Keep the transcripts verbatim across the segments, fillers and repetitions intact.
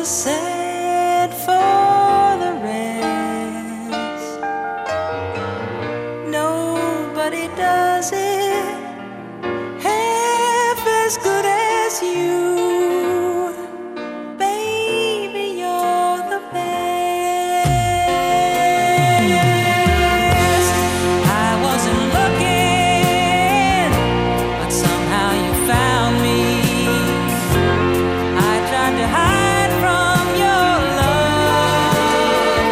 sad for the rest. Nobody does it half as good as you. Baby, you're the best. I wasn't looking, but somehow you found me. I tried to hide from your love,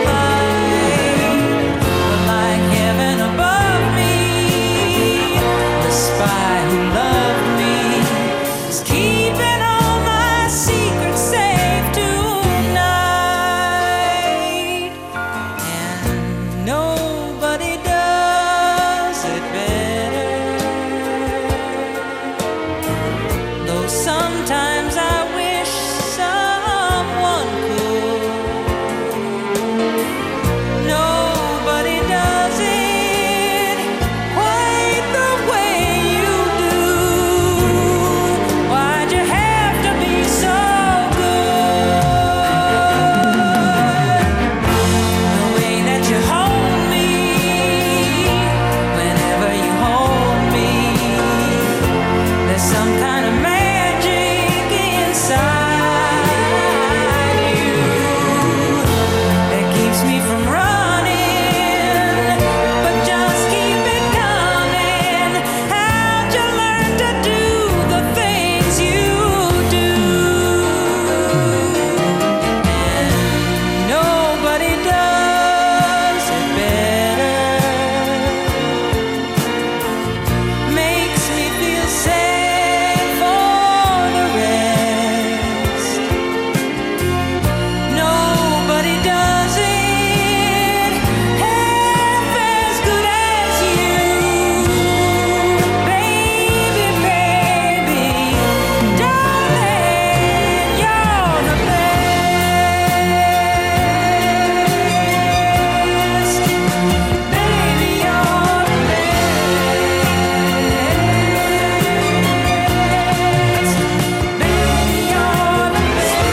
but like heaven above me, the spy who loved me is keeping all my secrets safe tonight. And nobody does it better, though sometimes I wish someone could. Nobody does it quite the way you do. Why'd you have to be so good? The way that you hold me, whenever you hold me, there's some kind of magic inside you that keeps me from running, but just keep it coming. How'd you learn to do the things you do? And nobody does it better. Makes me feel sad for the rest. Nobody does it half as good as you. Baby, baby, darling, you're the best. Baby, you're the best. Baby, you're the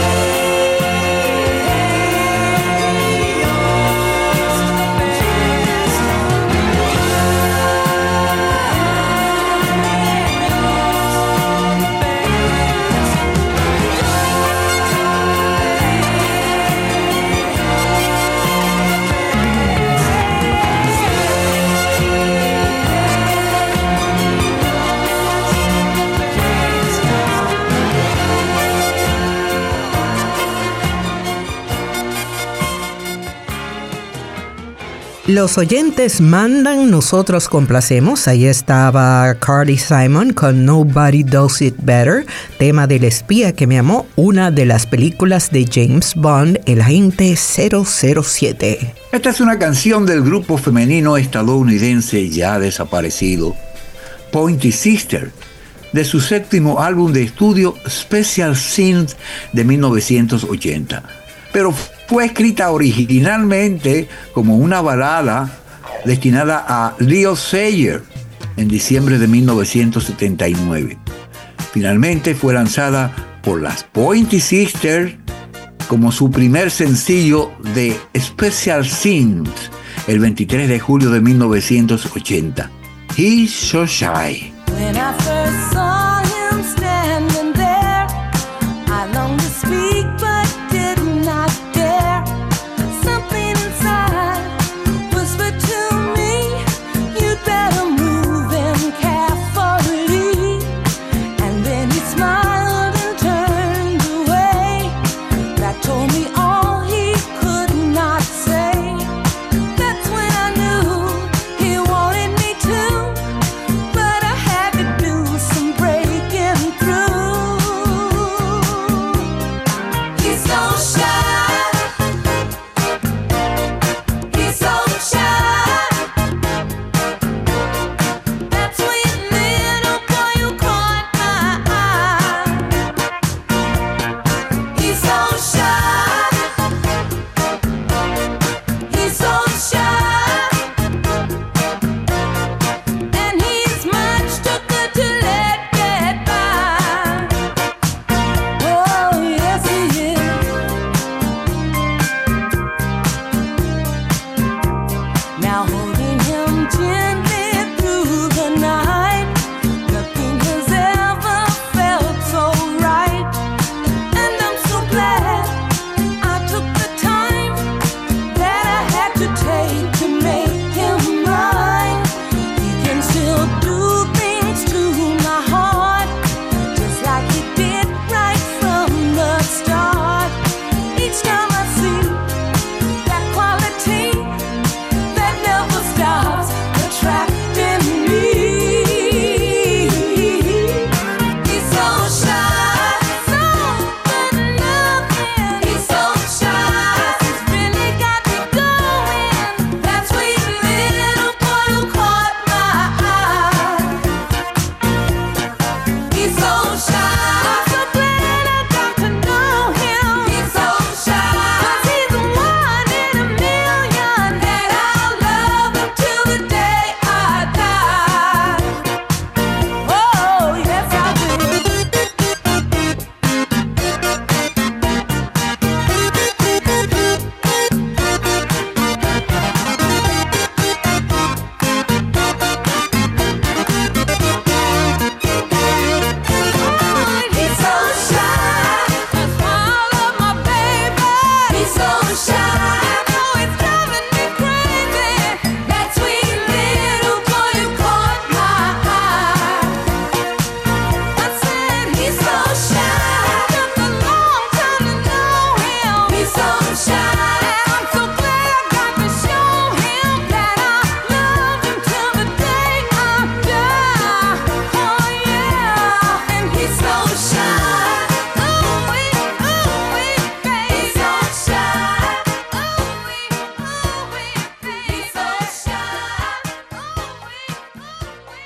Los oyentes mandan, nosotros complacemos. Ahí estaba Carly Simon con Nobody Does It Better, tema del espía que me amó, una de las películas de James Bond, el agente cero cero siete. Esta es una canción del grupo femenino estadounidense ya desaparecido, Pointy Sister, de su séptimo álbum de estudio Special Synth de mil novecientos ochenta. Pero fue escrita originalmente como una balada destinada a Leo Sayer en diciembre de mil novecientos setenta y nueve. Finalmente fue lanzada por las Pointy Sisters como su primer sencillo de Special Synth el veintitrés de julio de mil novecientos ochenta. He's So Shy. When I first saw him standing there, I longed to speak but did not dare. Something inside whispered to me, you'd better move in carefully. And then he smiled and turned away. That told me all he could not say. That's when I knew he wanted me to, but I had to do some praying.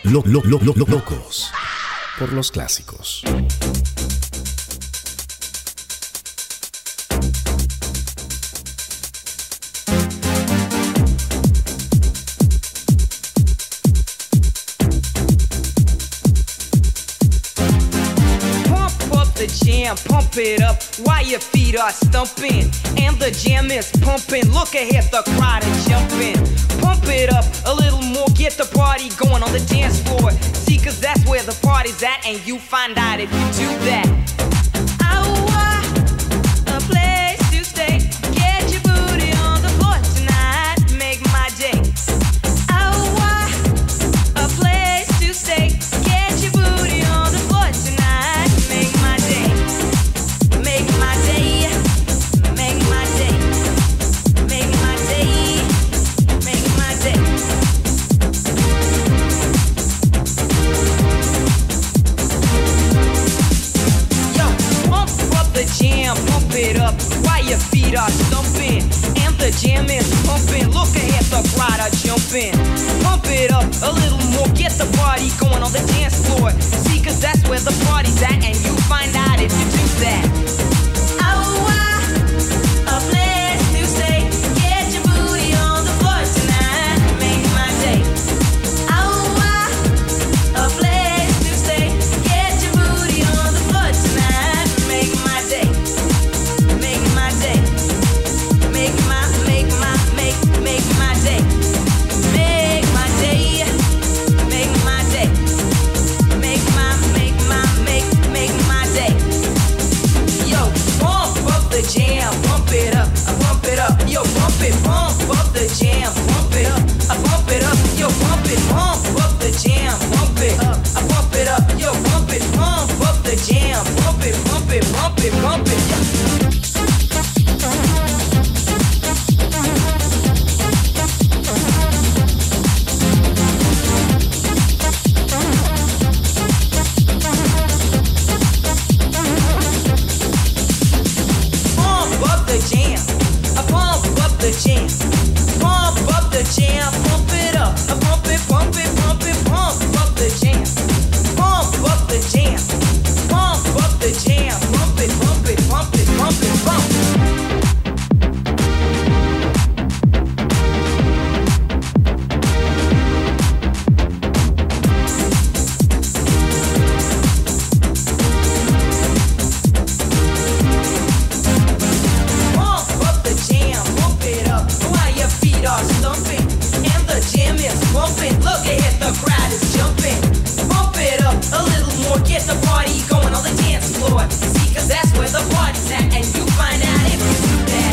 lo, lo, lo, lo, locos por los clásicos. Jam, pump it up while your feet are stumping, and the jam is pumping. Look ahead, the crowd is jumping. Pump it up a little more, get the party going on the dance floor. See, cause that's where the party's at, and you find out if you do that. Our, a place to stay. Get your booty on the floor tonight, make my day. Our, a place to stay. Get your booty on the floor tonight, make my day. Make my day, make my day, make my day, make my day. Yo, pump up the jam, pump it up while your feet are stumping, and the jam is pumping. Look ahead, the crowd are jumping. Pump it up a little more, get the party going on the dance floor. See, cause that's where the party's at, and you find out if you do that. A place to stay. Get your booty on the floor tonight, make my day. A place to stay. Get your booty on the floor tonight, make my day. Make my day. Make my, make my, make, make my day. Make my day. Make my day. Make my, make my, make, make my day. Yo, pump up the jam, pump it up, I pump it up, yo, pump it, pump up the jam, pump it up, I pump it up, yo, pump it, pump up the jam, pump it up, I pump it up, yo, pump it, pump up the jam, pump it, pump it, pump it, pump it, yeah. Jam. Pump up the jam, pump it up, pump it, pump it, pump it, pump up the jam. Pump up the jam, pump up the jam, pump it, pump it, pump it, pump it, pump it. Look ahead, the crowd is jumping. Pump it up a little more, get the party going on the dance floor. See, cause that's where the party's at, and you find out if you do that.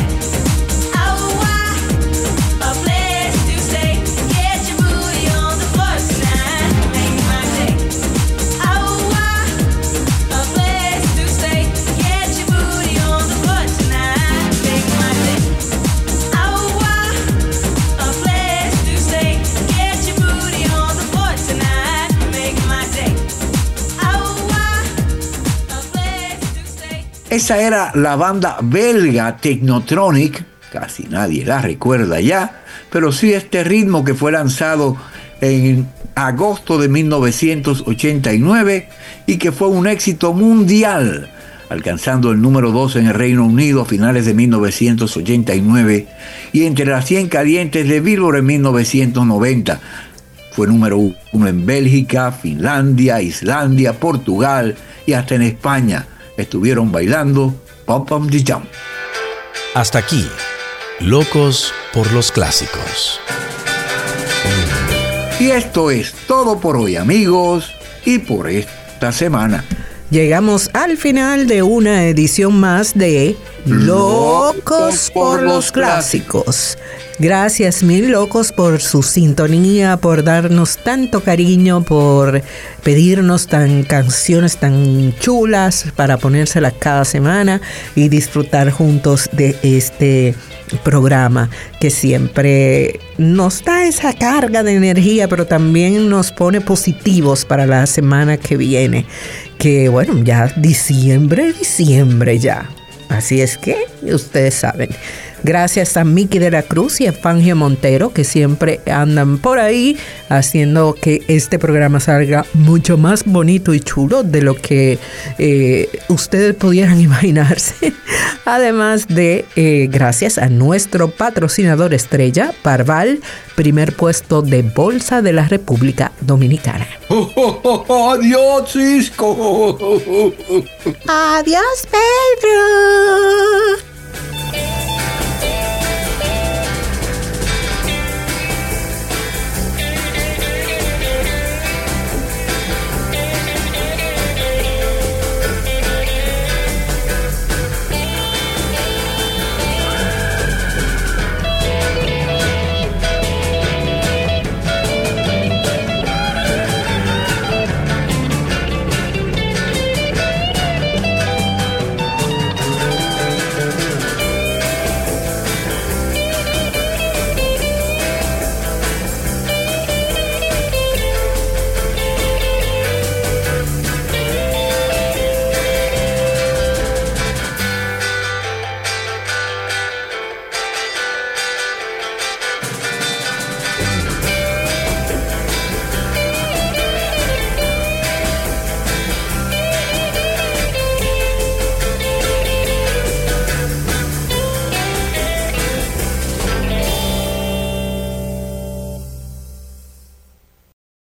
Oh, a place to stay. Get your booty on the floor tonight, make my day. Oh, a place to stay. Get your booty on the floor tonight, make my day. Oh, a place to stay. Get your booty on the floor tonight, make my day. Oh, a place to stay. Esa era la banda belga Technotronic, casi nadie la recuerda ya, pero sí este ritmo que fue lanzado en agosto de mil novecientos ochenta y nueve y que fue un éxito mundial, alcanzando el número dos en el Reino Unido a finales de mil novecientos ochenta y nueve y entre las cien calientes de Billboard en mil novecientos noventa. Fue número uno en Bélgica, Finlandia, Islandia, Portugal y hasta en España. Estuvieron bailando Pump Up the Jam. Hasta aquí, Locos por los Clásicos. Y esto es todo por hoy, amigos, y por esta semana. Llegamos al final de una edición más de Locos por los Clásicos. Gracias mil locos por su sintonía, por darnos tanto cariño, por pedirnos tan canciones tan chulas para ponérselas cada semana y disfrutar juntos de este programa que siempre nos da esa carga de energía, pero también nos pone positivos para la semana que viene. Que bueno, ya diciembre, diciembre ya. Así es que ustedes saben. Gracias a Miki de la Cruz y a Fangio Montero, que siempre andan por ahí haciendo que este programa salga mucho más bonito y chulo de lo que eh, ustedes pudieran imaginarse. Además de, eh, gracias a nuestro patrocinador estrella, Parval, primer puesto de Bolsa de la República Dominicana. Oh, oh, oh, oh, adiós, Cisco. Adiós, Pedro.